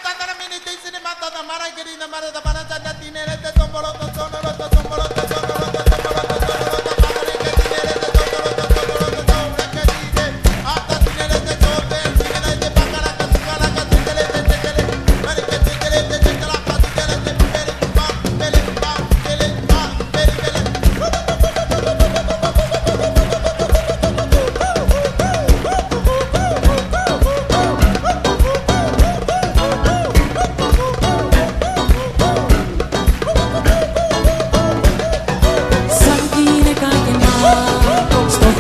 Mara querida, Mara da Mara, Tana, Tinere, Tombolo, Tono,